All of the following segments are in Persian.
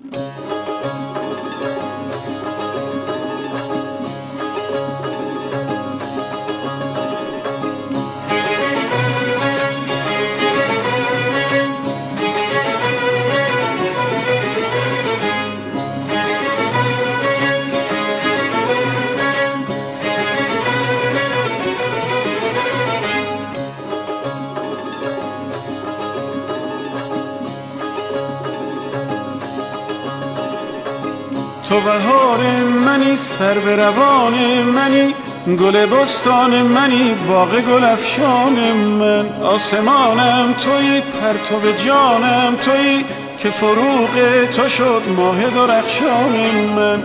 تو بهار منی، سرو روان منی، گل بستان منی، باغ گل افشان من. آسمانم تویی، پرتو جانم تویی، که فروغ تو شد ماه درخشان من.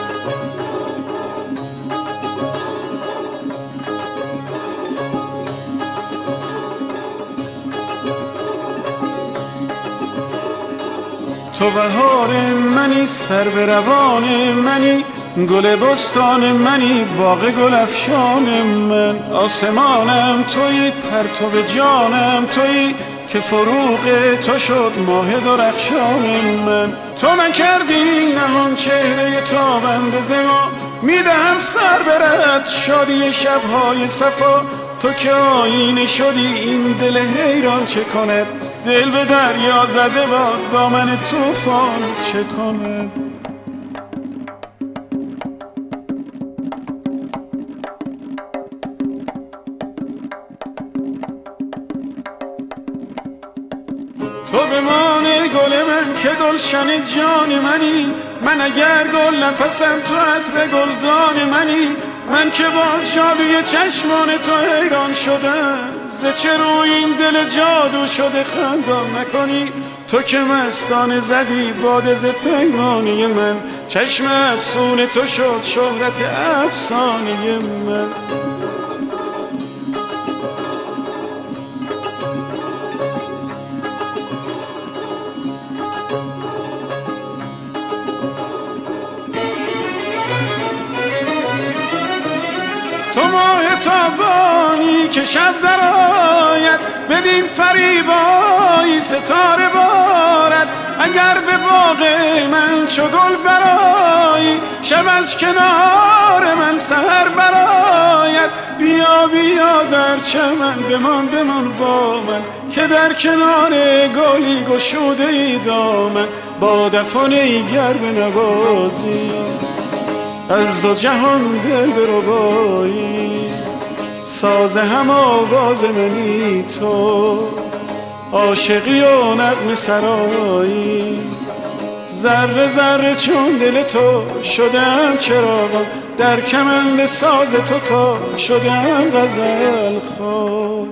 تو بهار منی، سرو روان منی، گل بستان منی، باغ گل افشان من. آسمانم تویی، پرتو جانم تویی، که فروغ تو شد ماه درخشان من. تو نکردی نهان چهره تابنده ز ما، میدهم سر برد شادی شبهای صفا. تو که آینه شدی این دل حیران چه کند، دل به دریا زده با دامن طوفان چه کند. تو بمان گل من که گلشن جان منی، من اگر گل نفسم تو عطر گلدان منی. من که با جادوی چشمان تو حیران شدم، ز چه روی این دل جادو شده خندان نکنی. تو که مستانه زدی باد ز پیمانه من، چشم افسون تو شد شهرت افسانه من. تو ماه تابانی که شب در آید، بدین فریبایی ستاره بارد. اگر به باغ من چو گل برآیی، شب از کنار من سحر برآید. بیا بیا در چمن بمان بمان با من، که در کنار گلی گشوده ای دامن. با دفانه گر بنوازی، از دو جهان دل بربایی. ساز هم آواز منی تو، عاشقی و نغمه سرایی. ذره ذره چون دل تو شدم چراغان، در کمند ساز تو تا شدم غزل خوان.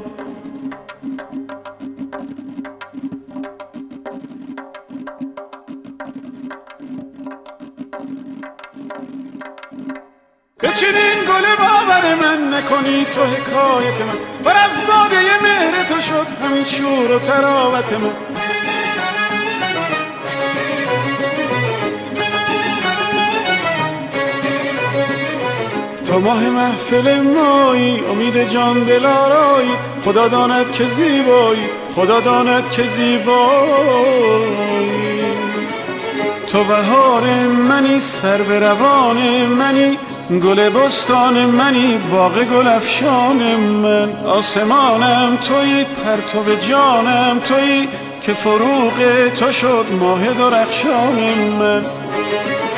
بچینین گل باور من، نکنی تو حکایت من. پر از باده مهر تو شد همین شور و تراوت من. تو ماه محفل مایی، امید جان دل آرایی. خدا داند که زیبایی، خدا داند که زیبایی. تو بهار منی، سرو روان منی، گل بستان منی، باغ گل افشان من. آسمانم تویی، پرتو جانم تویی، که فروغ تو شد ماه درخشان من.